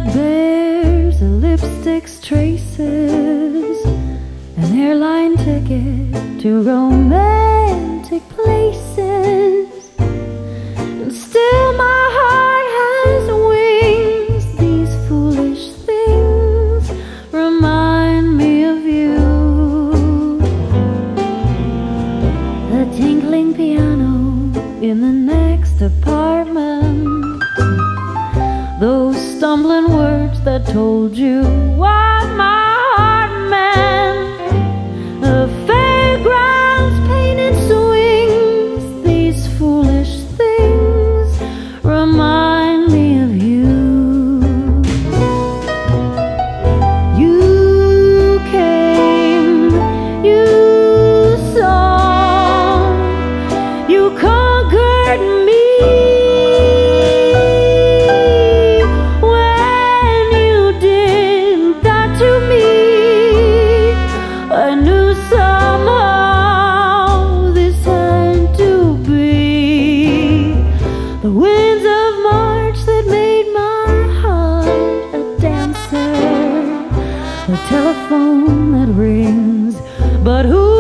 that bears a lipstick's traces, an airline ticket to romantic places. And still my heart has wings. These foolish things remind me of you. The tinkling piano in the next apartment, those stumbling words that told you what my heart meant, the fairground's painted swings. These foolish things remind me of you. You came, you saw, you conquered me. The winds of March that made my heart a dancer, the telephone that rings, but who